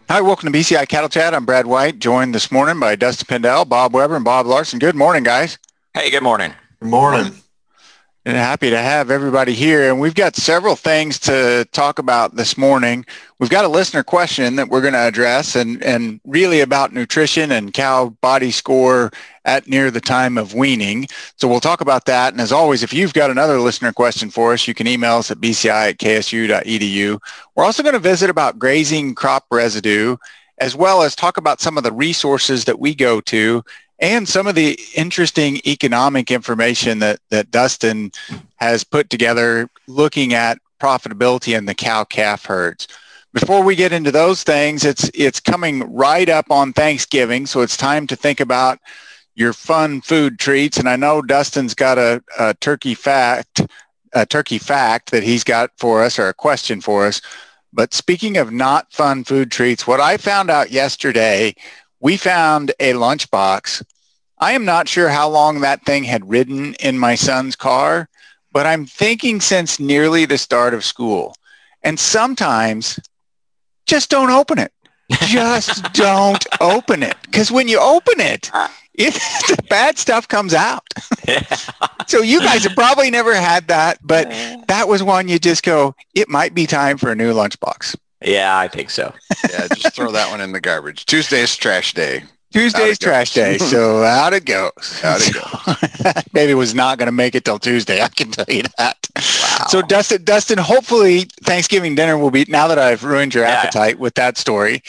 Hi, welcome to BCI Cattle Chat. I'm Brad White, joined this morning by Dustin Pendel, Bob Weber, and Bob Larson. Good morning, guys. Hey, good morning. Good morning. And happy to have everybody here. And we've got several things to talk about this morning. We've got a listener question that we're going to address and really about nutrition and cow body score at near the time of weaning. So we'll talk about that. And as always, if you've got another listener question for us, you can email us at bci@ksu.edu. We're also going to visit about grazing crop residue, as well as talk about some of the resources that we go to and some of the interesting economic information that Dustin has put together looking at profitability in the cow-calf herds. Before we get into those things, it's coming right up on Thanksgiving, so it's time to think about your fun food treats. And I know Dustin's got a turkey fact that he's got for us, or a question for us. But speaking of not fun food treats, what I found out yesterday, we found a lunchbox. I am not sure how long that thing had ridden in my son's car, but I'm thinking since nearly the start of school. And sometimes just don't open it. Just don't open it. Because when you open it, the bad stuff comes out. So you guys have probably never had that, but that was one you just go, it might be time for a new lunchbox. Yeah, I think so. Yeah, just throw that one in the garbage. Tuesday's trash day. Tuesday's trash day, so out it goes. Out it goes. Baby was not going to make it till Tuesday, I can tell you that. Wow. So Dustin, hopefully Thanksgiving dinner will be, now that I've ruined your appetite with that story,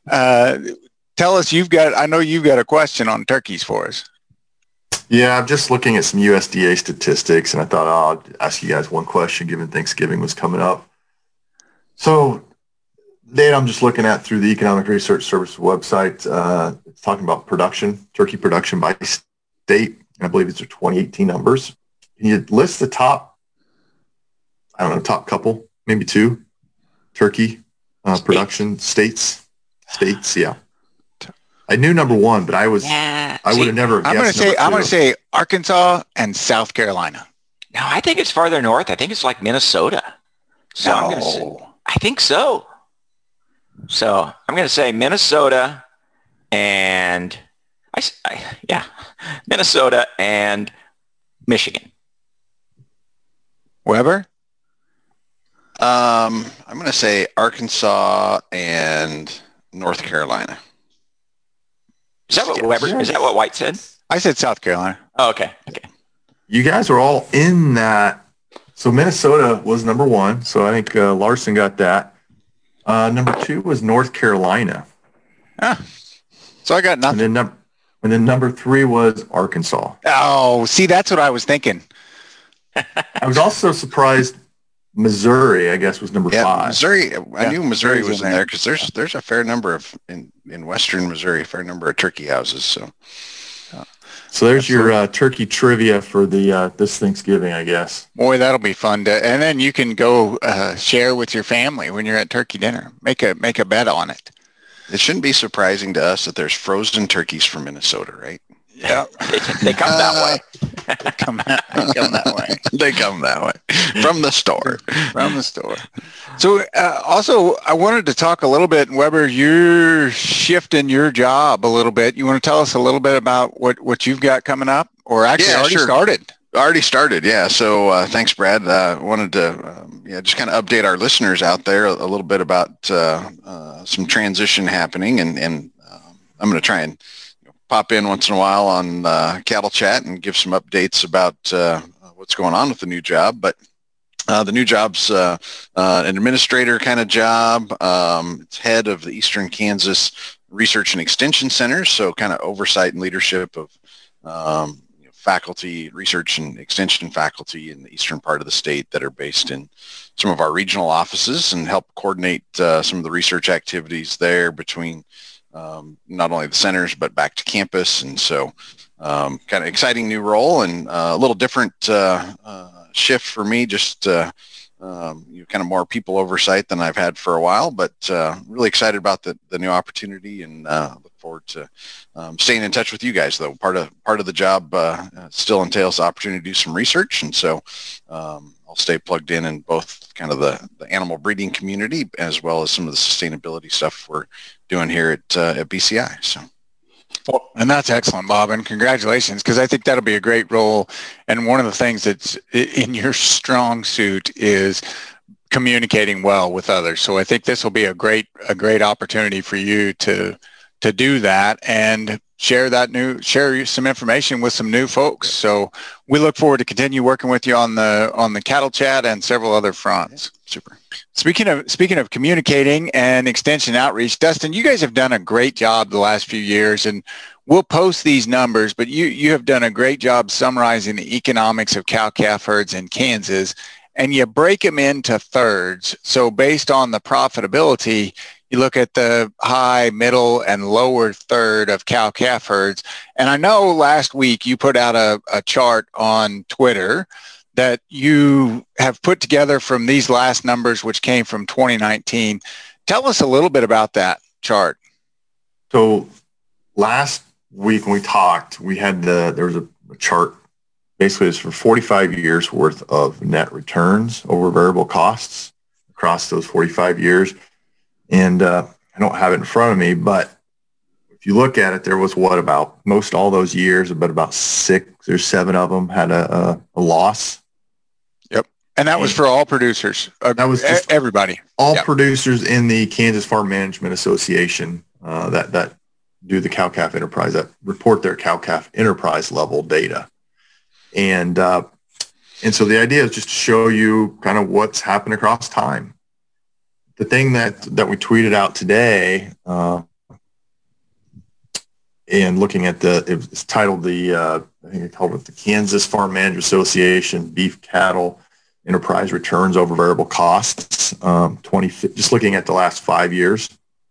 tell us I know you've got a question on turkeys for us. Yeah, I'm just looking at some USDA statistics, and I thought I'll ask you guys one question given Thanksgiving was coming up. So data I'm just looking at through the Economic Research Service website, it's talking about turkey production by state. And I believe these are 2018 numbers. Can you list the top top couple, maybe two, turkey production states? Yeah. I knew number one, but I would have never guessed. I'm going to say Arkansas and South Carolina. No, I think it's farther north. I think it's like Minnesota. So I'm going to say, I think so. So I'm going to say Minnesota and Minnesota and Michigan. Weber? I'm going to say Arkansas and North Carolina. Is that what Weber? Is that what White said? I said South Carolina. Oh, okay. You guys are all in that. So Minnesota was number one. So I think Larson got that. Number two was North Carolina. So I got nothing. And then number three was Arkansas. Oh, see, that's what I was thinking. I was also surprised Missouri, I guess, was number five. Missouri. I knew Missouri was in there because there's a fair number of in western Missouri, a fair number of turkey houses. So there's your turkey trivia for the this Thanksgiving, I guess. Boy, that'll be fun and then you can go share with your family when you're at turkey dinner. Make a bet on it. It shouldn't be surprising to us that there's frozen turkeys from Minnesota, right? Yeah, they come that way. They come that way. They come that way from the store. From the store. So also, I wanted to talk a little bit, Weber, you're shifting your job a little bit. You want to tell us a little bit about what you've got coming up, or actually started? Already started, yeah. So thanks, Brad. Wanted to just kind of update our listeners out there a little bit about some transition happening, and I'm going to try and pop in once in a while on Cattle Chat and give some updates about what's going on with the new job. But the new job's an administrator kind of job. It's head of the Eastern Kansas Research and Extension Centers, so kind of oversight and leadership of faculty, research and extension faculty in the eastern part of the state that are based in some of our regional offices, and help coordinate some of the research activities there between not only the centers but back to campus. And so kind of exciting new role, and a little different shift for me, just kind of more people oversight than I've had for a while, but really excited about the new opportunity, and look forward to staying in touch with you guys. Though part of the job still entails the opportunity to do some research, and so I'll stay plugged in both kind of the animal breeding community as well as some of the sustainability stuff we're doing here at BCI. So. Well, and that's excellent, Bob, and congratulations, because I think that'll be a great role. And one of the things that's in your strong suit is communicating well with others. So I think this will be a great opportunity for you to do that and share some information with some new folks. So we look forward to continue working with you on the cattle chat and several other fronts. Super. Speaking of communicating and extension outreach, Dustin, you guys have done a great job the last few years, and we'll post these numbers, but you have done a great job summarizing the economics of cow-calf herds in Kansas, and you break them into thirds. So based on the profitability, you look at the high, middle, and lower third of cow-calf herds. And I know last week you put out a chart on Twitter that you have put together from these last numbers, which came from 2019. Tell us a little bit about that chart. So last week when we talked, there was a chart. Basically, it's for 45 years worth of net returns over variable costs across those 45 years. And I don't have it in front of me, but if you look at it, there was about most all those years, but about 6 or 7 of them had a loss. Yep. And that was for all producers. That was just everybody. All producers in the Kansas Farm Management Association that do the cow-calf enterprise, that report their cow-calf enterprise level data. And so the idea is just to show you kind of what's happened across time. The thing that we tweeted out today, and looking at it's titled I think I called it the Kansas Farm Management Association Beef Cattle Enterprise Returns Over Variable Costs, just looking at the last 5 years.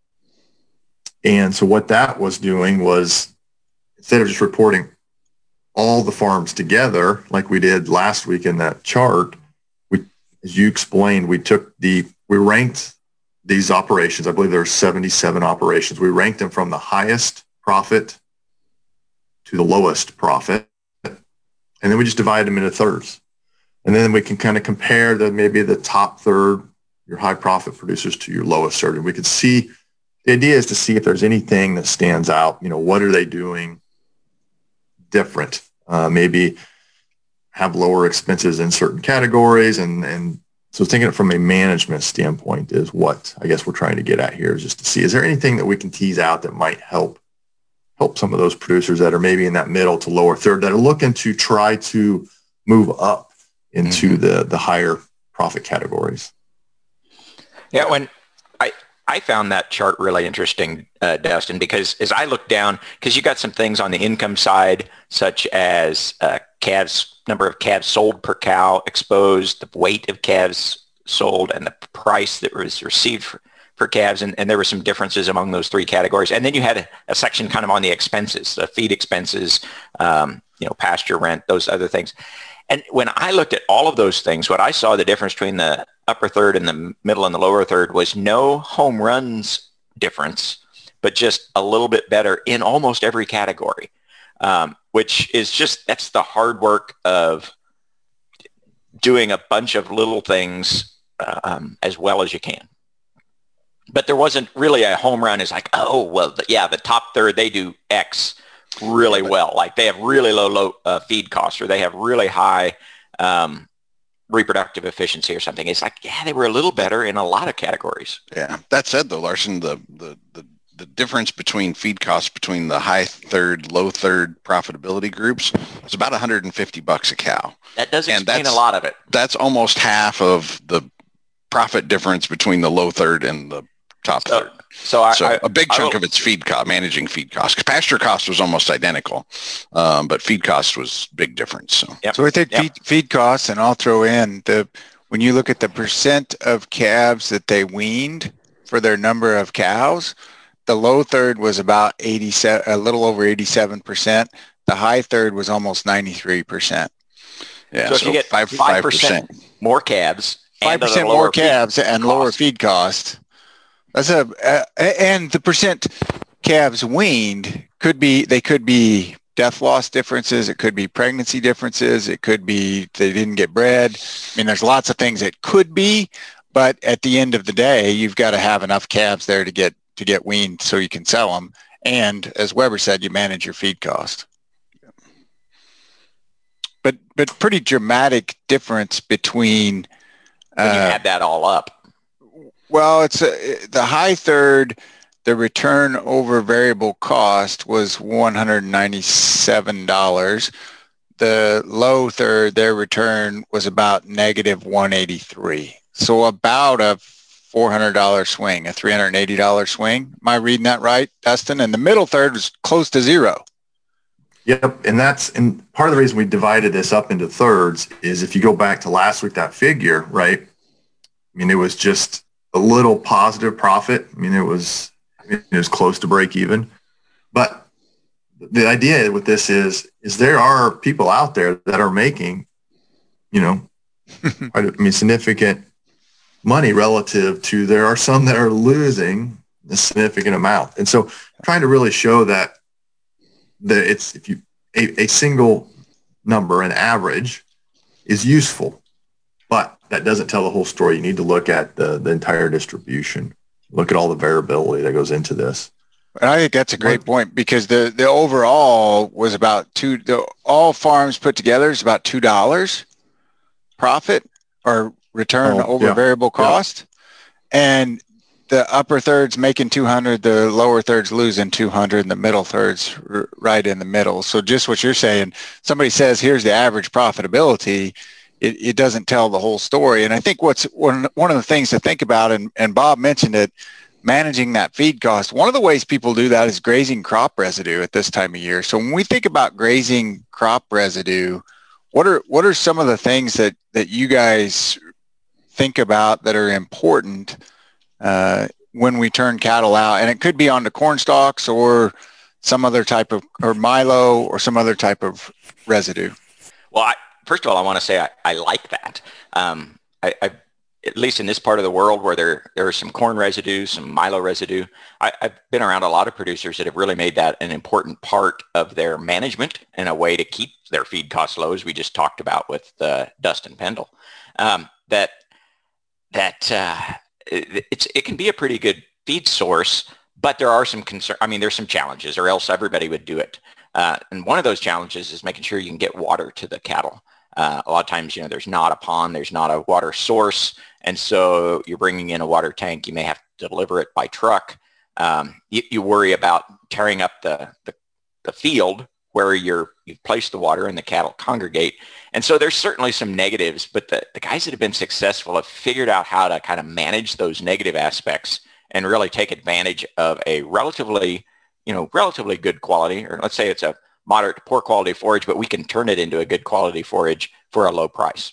And so what that was doing was, instead of just reporting all the farms together like we did last week in that chart, as you explained, we ranked these operations. I believe there are 77 operations. We ranked them from the highest profit to the lowest profit. And then we just divided them into thirds. And then we can kind of compare maybe the top third, your high profit producers, to your lowest third. And we could see, the idea is to see if there's anything that stands out. What are they doing different? Maybe have lower expenses in certain categories. And so thinking it from a management standpoint is what I guess we're trying to get at here, is just to see, is there anything that we can tease out that might help some of those producers that are maybe in that middle to lower third, that are looking to try to move up into the higher profit categories. Yeah, when I found that chart really interesting, Dustin, because as I look down, because you got some things on the income side, such as number of calves sold per cow exposed, the weight of calves sold, and the price that was received for calves, and there were some differences among those 3 categories. And then you had a section kind of on the expenses, the feed expenses, pasture rent, those other things. And when I looked at all of those things, what I saw the difference between the upper third and the middle and the lower third was no home runs difference, but just a little bit better in almost every category, which is that's the hard work of doing a bunch of little things as well as you can. But there wasn't really a home run. It's like, the top third, they do X really well. Like they have really low feed costs, or they have really high reproductive efficiency or something. It's like, they were a little better in a lot of categories. Yeah. That said, though, Larson, the difference between feed costs between the high third, low third profitability groups is about $150 a cow. That does explain a lot of it. That's almost half of the profit difference between the low third and the top third. So a big chunk of it's feed cost, managing feed costs. Pasture cost was almost identical, but feed cost was big difference. So I think feed costs, and I'll throw in when you look at the percent of calves that they weaned for their number of cows, the low third was about 87, a little over 87%. The high third was almost 93%. Yeah. So if you get 5% more calves, 5% more calves and lower feed cost. And the percent calves weaned could be death loss differences. It could be pregnancy differences. It could be they didn't get bred. I mean, there's lots of things it could be, but at the end of the day, you've got to have enough calves there to get weaned so you can sell them. And as Weber said, you manage your feed cost. But pretty dramatic difference between when you add that all up. Well, it's the high third. The return over variable cost was $197. The low third, their return was about negative $183. So about a $400 swing, a $380 swing. Am I reading that right, Dustin? And the middle third was close to zero. Yep, and part of the reason we divided this up into thirds is if you go back to last week, that figure, right? I mean, it was just a little positive profit. I mean, it was close to break even. But the idea with this is there are people out there that are making, significant money relative to, there are some that are losing a significant amount. And so trying to really show that it's, if you, a single number, an average is useful, but that doesn't tell the whole story. You need to look at the entire distribution. Look at all the variability that goes into this. And I think that's a great point, because the overall was about all farms put together is about $2 profit or return over variable cost. Yeah. And the upper third's making 200, the lower third's losing 200, and the middle third's right in the middle. So just what you're saying, somebody says, here's the average profitability. It doesn't tell the whole story. And I think what's one of the things to think about, and Bob mentioned it, managing that feed cost. One of the ways people do that is grazing crop residue at this time of year. So when we think about grazing crop residue, what are some of the things that you guys think about that are important when we turn cattle out? And it could be onto corn stalks or some other type of, or milo or some other type of residue. Well, first of all, I want to say I like that. I at least in this part of the world where there are some corn residue, some milo residue, I've been around a lot of producers that have really made that an important part of their management and a way to keep their feed costs low, as we just talked about with Dustin Pendle. It can be a pretty good feed source, but there are some there's some challenges, or else everybody would do it. And one of those challenges is making sure you can get water to the cattle. A lot of times, there's not a pond, there's not a water source. And so you're bringing in a water tank. You may have to deliver it by truck. You worry about tearing up the field where you've placed the water and the cattle congregate. And so there's certainly some negatives, but the guys that have been successful have figured out how to kind of manage those negative aspects and really take advantage of a relatively good quality, or let's say it's a moderate to poor quality forage, but we can turn it into a good quality forage for a low price.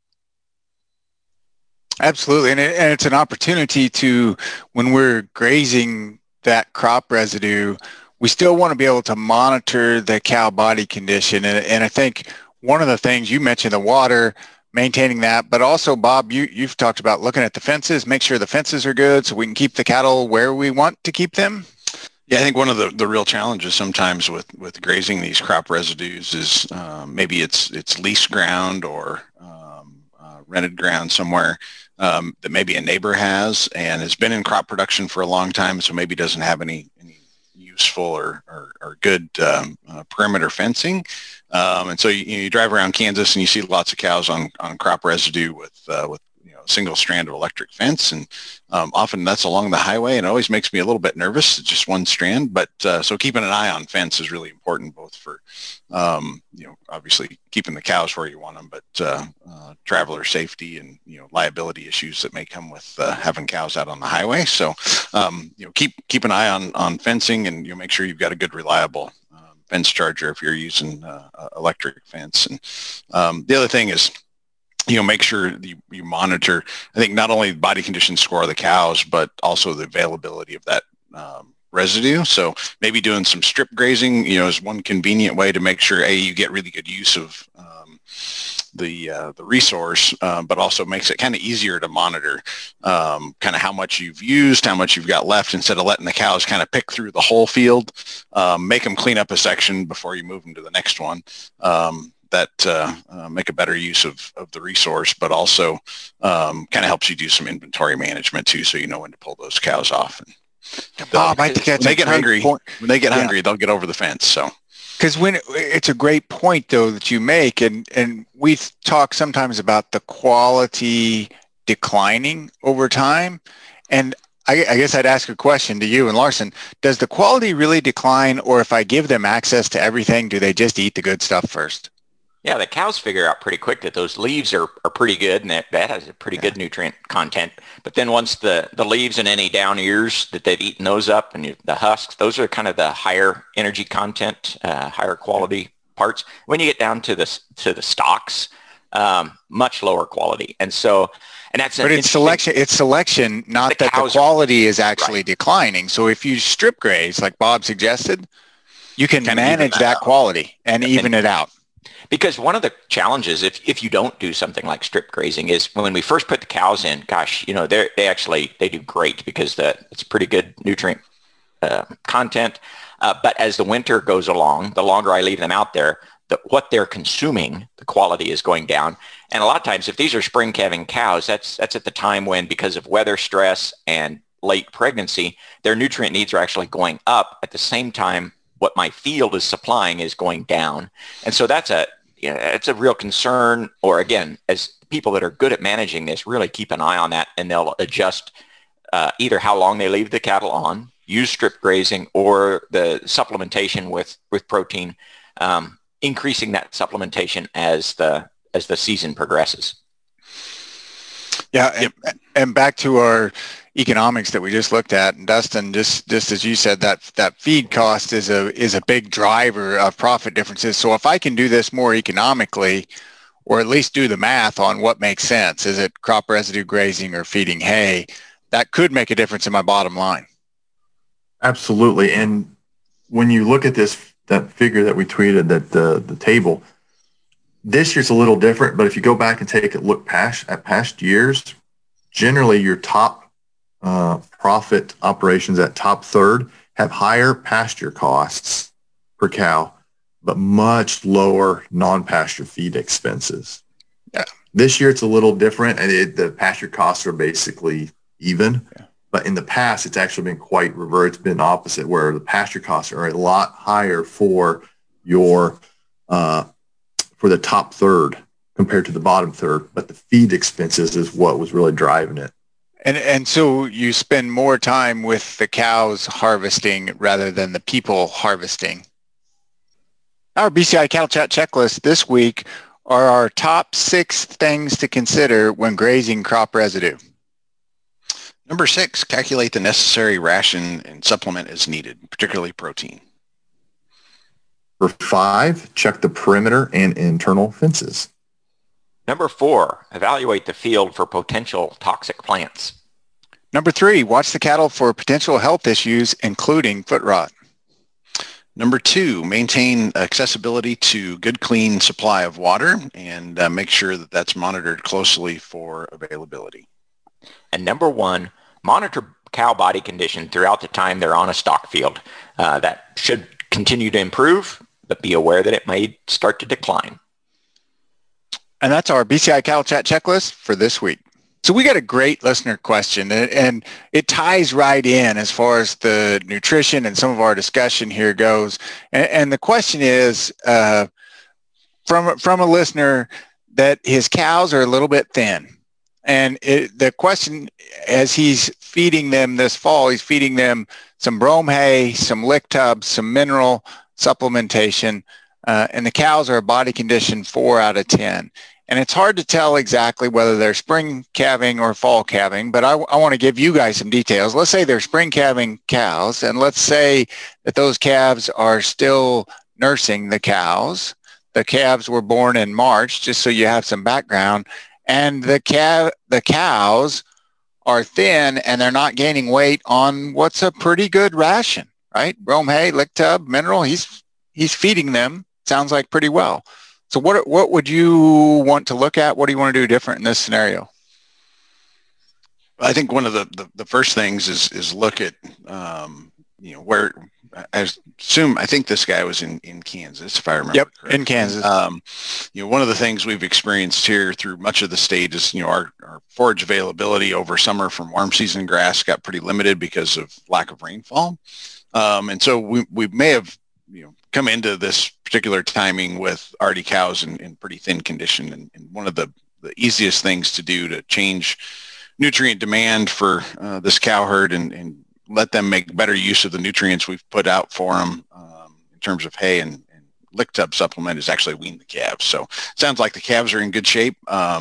Absolutely. And it's an opportunity to, when we're grazing that crop residue, we still want to be able to monitor the cow body condition. And I think one of the things you mentioned, the water, maintaining that, but also, Bob, you've talked about looking at the fences, make sure the fences are good so we can keep the cattle where we want to keep them. Yeah, I think one of the real challenges sometimes with grazing these crop residues is maybe it's leased ground or rented ground somewhere that maybe a neighbor has and has been in crop production for a long time, so maybe doesn't have any useful or good perimeter fencing. And so you drive around Kansas and you see lots of cows on crop residue with single strand of electric fence, and often that's along the highway, and it always makes me a little bit nervous. It's just one strand, but so keeping an eye on fence is really important, both for obviously keeping the cows where you want them, but traveler safety and liability issues that may come with having cows out on the highway. So keep an eye on fencing, and make sure you've got a good reliable fence charger if you're using electric fence. And the other thing is, make sure you monitor, I think, not only the body condition score of the cows, but also the availability of that residue. So maybe doing some strip grazing, is one convenient way to make sure, you get really good use of the resource, but also makes it kind of easier to monitor kind of how much you've used, how much you've got left, instead of letting the cows kind of pick through the whole field. Make them clean up a section before you move them to the next one. That make a better use of the resource, but also kind of helps you do some inventory management too, so you know when to pull those cows off. And Bob, I think that's when they get hungry, they'll get over the fence. So. Because it's a great point, though, that you make, and we talk sometimes about the quality declining over time. And I guess I'd ask a question to you and Larson. Does the quality really decline, or if I give them access to everything, do they just eat the good stuff first? Yeah, the cows figure out pretty quick that those leaves are pretty good, and that has a pretty good nutrient content. But then once the leaves and any down ears that they've eaten those up, and the husks, those are kind of the higher energy content, higher quality parts. When you get down to the stalks, much lower quality. And that's but it's selection, not that the quality is actually declining. So if you strip graze, like Bob suggested, you can manage that quality and even it out. Because one of the challenges, if you don't do something like strip grazing, is when we first put the cows in, gosh, they do great because it's pretty good nutrient content. But as the winter goes along, the longer I leave them out there, what they're consuming, the quality is going down. And a lot of times, if these are spring calving cows, that's at the time when, because of weather stress and late pregnancy, their nutrient needs are actually going up at the same time what my field is supplying is going down. And so it's a real concern, or again, as people that are good at managing this really keep an eye on that, and they'll adjust either how long they leave the cattle on, use strip grazing, or the supplementation with protein, increasing that supplementation as the season progresses. Yeah, and back to our economics that we just looked at, and Dustin, just as you said, that feed cost is a big driver of profit differences. So if I can do this more economically, or at least do the math on what makes sense, is it crop residue grazing or feeding hay, that could make a difference in my bottom line. Absolutely. And when you look at that figure that we tweeted, that the table, this year's a little different, but if you go back and take a look at past years, generally your top profit operations, at top third, have higher pasture costs per cow, but much lower non-pasture feed expenses. Yeah. This year it's a little different, and the pasture costs are basically even. Yeah. But in the past, it's actually been quite reversed. It's been opposite, where the pasture costs are a lot higher for your for the top third compared to the bottom third, but the feed expenses is what was really driving it. And so you spend more time with the cows harvesting rather than the people harvesting. Our BCI Cattle Chat checklist this week are our top 6 things to consider when grazing crop residue. Number 6, calculate the necessary ration and supplement as needed, particularly protein. Number 5, check the perimeter and internal fences. Number 4, evaluate the field for potential toxic plants. Number 3, watch the cattle for potential health issues, including foot rot. Number 2, maintain accessibility to good, clean supply of water, and make sure that that's monitored closely for availability. And number 1, monitor cow body condition throughout the time they're on a stock field. That should continue to improve, but be aware that it may start to decline. And that's our BCI Cattle Chat checklist for this week. So we got a great listener question, and it ties right in as far as the nutrition and some of our discussion here goes. And the question is from a listener that his cows are a little bit thin. And the question, as he's feeding them this fall, he's feeding them some brome hay, some lick tubs, some mineral supplementation, and the cows are a body condition 4 out of 10. And it's hard to tell exactly whether they're spring calving or fall calving, but I want to give you guys some details. Let's say they're spring calving cows, and let's say that those calves are still nursing the cows. The calves were born in March, just so you have some background, and the cows are thin and they're not gaining weight on what's a pretty good ration, right? Brome hay, lick tub, mineral, he's feeding them, sounds like pretty well. So what would you want to look at? What do you want to do different in this scenario? I think one of the first things is look at, where I think this guy was in Kansas, if I remember correctly. In Kansas. One of the things we've experienced here through much of the state is, our forage availability over summer from warm season grass got pretty limited because of lack of rainfall. And so we may have, come into this particular timing with already cows in pretty thin condition. And one of the easiest things to do to change nutrient demand for this cow herd and let them make better use of the nutrients we've put out for them in terms of hay and lick tub supplement is actually wean the calves. So it sounds like the calves are in good shape.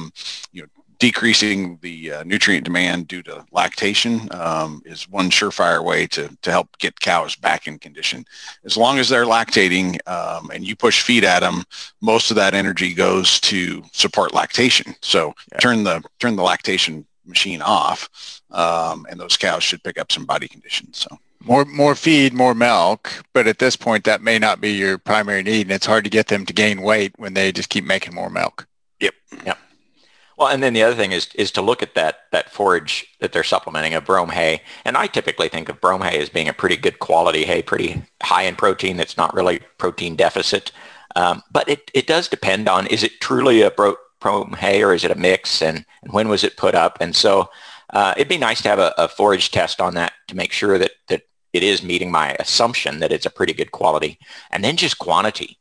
Decreasing the nutrient demand due to lactation is one surefire way to help get cows back in condition. As long as they're lactating and you push feed at them, most of that energy goes to support lactation. So turn the lactation machine off, and those cows should pick up some body conditions. So more feed, more milk, but at this point that may not be your primary need, and it's hard to get them to gain weight when they just keep making more milk. Yep. Well, and then the other thing is to look at that forage that they're supplementing of brome hay. And I typically think of brome hay as being a pretty good quality hay, pretty high in protein. That's not really protein deficit. But it does depend on, is it truly a brome hay or is it a mix, and when was it put up? And so it'd be nice to have a forage test on that to make sure that it is meeting my assumption that it's a pretty good quality. And then just quantity.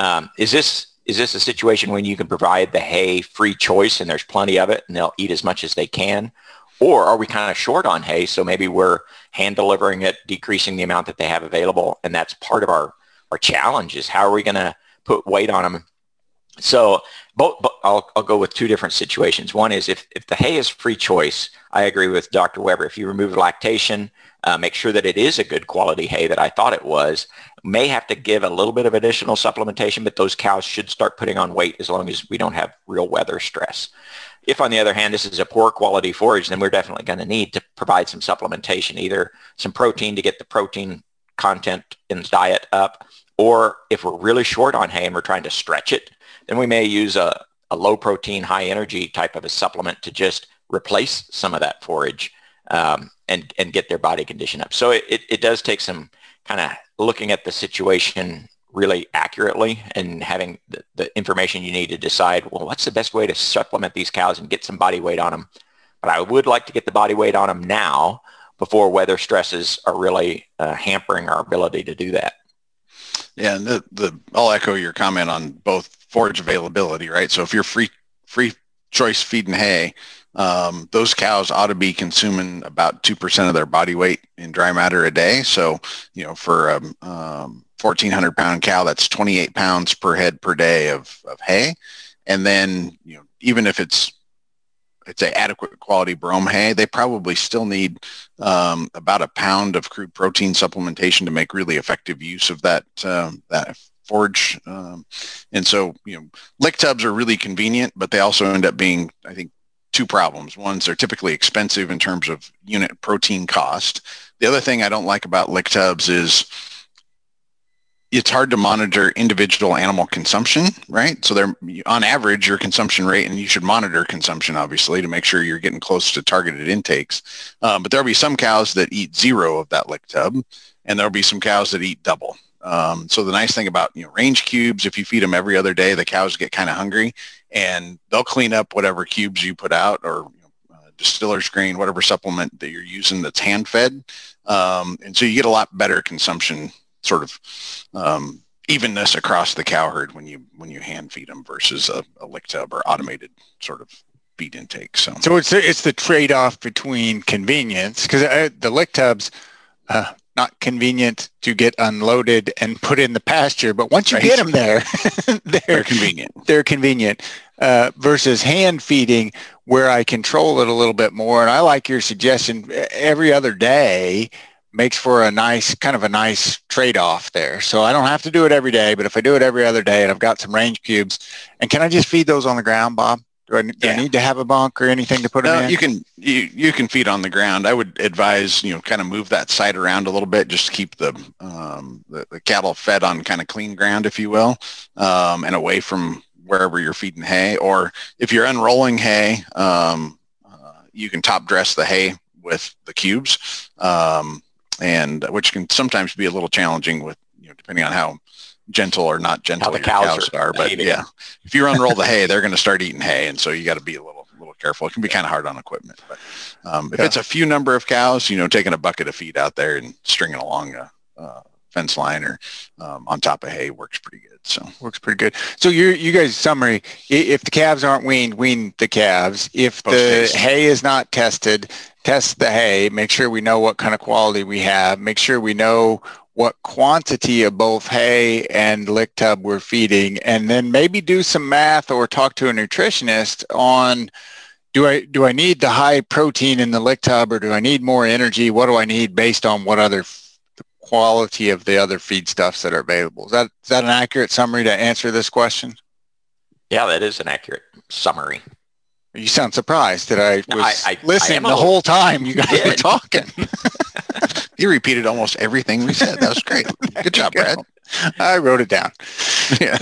Is this a situation when you can provide the hay free choice and there's plenty of it and they'll eat as much as they can? Or are we kind of short on hay, so maybe we're hand delivering it, decreasing the amount that they have available, and that's part of our challenge is how are we going to put weight on them? So I'll go with two different situations. One is if the hay is free choice, I agree with Dr. Weber. If you remove lactation, make sure that it is a good quality hay that I thought it was. May have to give a little bit of additional supplementation, but those cows should start putting on weight as long as we don't have real weather stress. If, on the other hand, this is a poor quality forage, then we're definitely going to need to provide some supplementation, either some protein to get the protein content in the diet up, or if we're really short on hay and we're trying to stretch it, then we may use a low protein, high energy type of a supplement to just replace some of that forage and get their body condition up. So it does take some kind of looking at the situation really accurately and having the information you need to decide, well, what's the best way to supplement these cows and get some body weight on them? But I would like to get the body weight on them now before weather stresses are really hampering our ability to do that. Yeah, and I'll echo your comment on both forage availability, right? So if you're free choice feeding hay, those cows ought to be consuming about 2% of their body weight in dry matter a day. So, for a 1,400 pound cow, that's 28 pounds per head per day of hay. And then, even if it's a adequate quality brome hay, they probably still need about a pound of crude protein supplementation to make really effective use of that forage. And so, lick tubs are really convenient, but they also end up being, I think, two problems. One is they're typically expensive in terms of unit protein cost. The other thing I don't like about lick tubs is it's hard to monitor individual animal consumption, right? So they're on average your consumption rate, and you should monitor consumption obviously to make sure you're getting close to targeted intakes. But there'll be some cows that eat zero of that lick tub, and there'll be some cows that eat double. So the nice thing about range cubes, if you feed them every other day, the cows get kind of hungry, and they'll clean up whatever cubes you put out or distiller's grain, whatever supplement that you're using that's hand fed, and so you get a lot better consumption sort of evenness across the cow herd when you hand feed them versus a lick tub or automated sort of feed intake. So it's the trade-off between convenience, because the lick tubs. Not convenient to get unloaded and put in the pasture, but once you get them there, they're convenient. They're convenient versus hand feeding, where I control it a little bit more. And I like your suggestion. Every other day makes for a nice trade-off there. So I don't have to do it every day, but if I do it every other day and I've got some range cubes, and can I just feed those on the ground, Bob? Do I need to have a bunk or anything to put them in? You can feed on the ground. I would advise, kind of move that side around a little bit, just to keep the cattle fed on kind of clean ground, if you will, and away from wherever you're feeding hay. Or if you're unrolling hay, you can top dress the hay with the cubes, and which can sometimes be a little challenging with, depending on how gentle or not gentle the your cows are. But yeah, if you unroll the hay, they're going to start eating hay, and so you got to be a little careful. It can be kind of hard on equipment, but if it's a few number of cows, taking a bucket of feed out there and stringing along a fence line or on top of hay works pretty good. So works pretty good. So you guys' summary: if the calves aren't weaned, wean the calves. If the hay is not tested, test the hay. Make sure we know what kind of quality we have. Make sure we know what quantity of both hay and lick tub we're feeding, and then maybe do some math or talk to a nutritionist on, do I need the high protein in the lick tub, or do I need more energy? What do I need based on what other quality of the other feedstuffs that are available? Is that an accurate summary to answer this question? Yeah, that is an accurate summary. You sound surprised that I was listening the whole time you guys were talking. You repeated almost everything we said. That was great. Good job, Brad. I wrote it down. Yeah.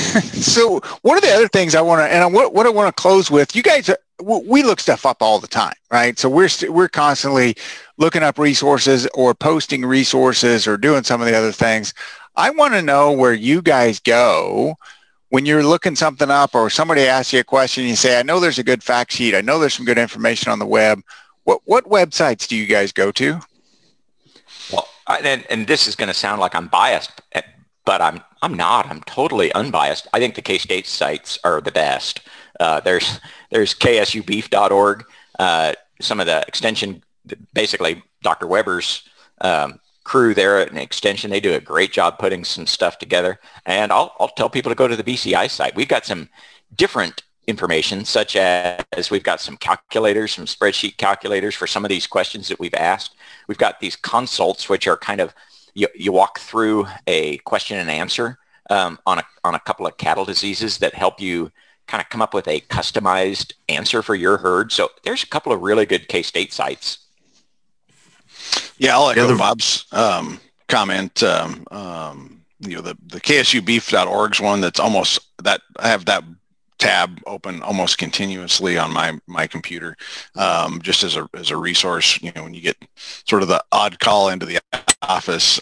So one of the other things I want to, and what I want to close with, you guys, we look stuff up all the time, right? So we're constantly looking up resources or posting resources or doing some of the other things. I want to know where you guys go when you're looking something up, or somebody asks you a question, you say, I know there's a good fact sheet. I know there's some good information on the web. What websites do you guys go to? Well, and this is going to sound like I'm biased, but I'm not. I'm totally unbiased. I think the K-State sites are the best. There's ksubeef.org. Some of the extension, basically Dr. Weber's crew there at an extension, they do a great job putting some stuff together. And I'll tell people to go to the BCI site. We've got some different information, such as we've got some calculators, some spreadsheet calculators for some of these questions that we've asked. We've got these consults, which are kind of, you walk through a question and answer on a couple of cattle diseases that help you kind of come up with a customized answer for your herd. So there's a couple of really good K-State sites. Yeah, I'll echo Bob's comment. The ksubeef.org's one that's almost that I have that tab open almost continuously on my computer, just as a resource. When you get sort of the odd call into the office,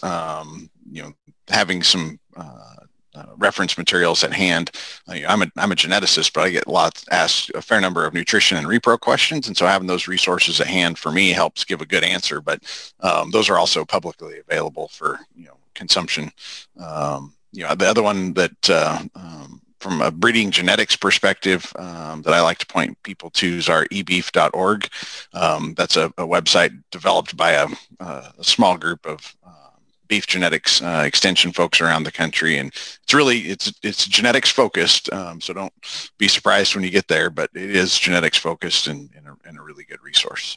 having some reference materials at hand. I'm a geneticist, but I get asked a fair number of nutrition and repro questions, and so having those resources at hand for me helps give a good answer. But those are also publicly available for consumption. The other one that from a breeding genetics perspective that I like to point people to is our ebeef.org. That's a website developed by a small group of beef genetics extension folks around the country, and it's genetics focused. So don't be surprised when you get there, but it is genetics focused and a really good resource.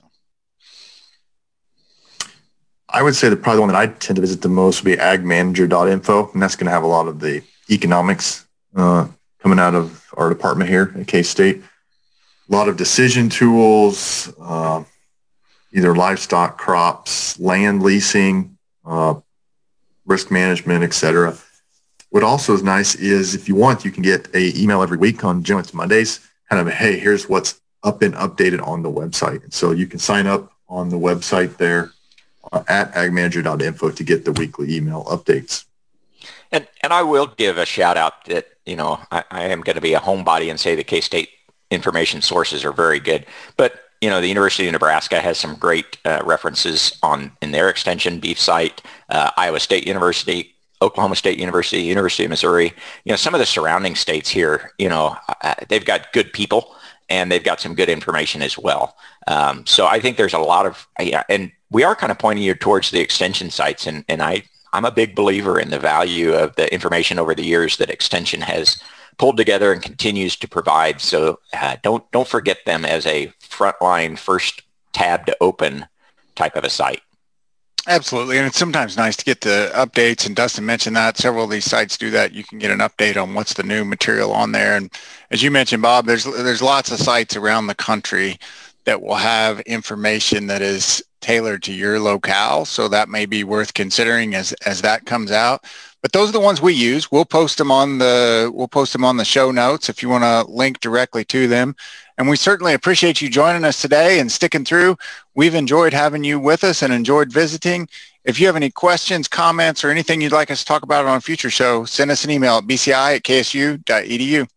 I would say that probably the one that I tend to visit the most would be agmanager.info, and that's going to have a lot of the economics coming out of our department here at K-State. A lot of decision tools, either livestock, crops, land leasing, risk management, etc. What also is nice is if you want, you can get an email every week on generally it's Mondays, kind of, hey, here's what's up and updated on the website. And so you can sign up on the website there at agmanager.info to get the weekly email updates. And I will give a shout out that, I am going to be a homebody and say the K-State information sources are very good. But, the University of Nebraska has some great references in their extension beef site, Iowa State University, Oklahoma State University, University of Missouri. Some of the surrounding states here, they've got good people and they've got some good information as well. So I think there's a lot of, and we are kind of pointing you towards the extension sites. And I'm a big believer in the value of the information over the years that extension has pulled together and continues to provide. So don't forget them as a frontline first tab to open type of a site. Absolutely. And it's sometimes nice to get the updates, and Dustin mentioned that several of these sites do that. You can get an update on what's the new material on there. And as you mentioned, Bob, there's lots of sites around the country that will have information that is tailored to your locale. So that may be worth considering as that comes out. But those are the ones we use. We'll post them on the show notes if you want to link directly to them. And we certainly appreciate you joining us today and sticking through. We've enjoyed having you with us and enjoyed visiting. If you have any questions, comments, or anything you'd like us to talk about on a future show, send us an email at bci@ksu.edu.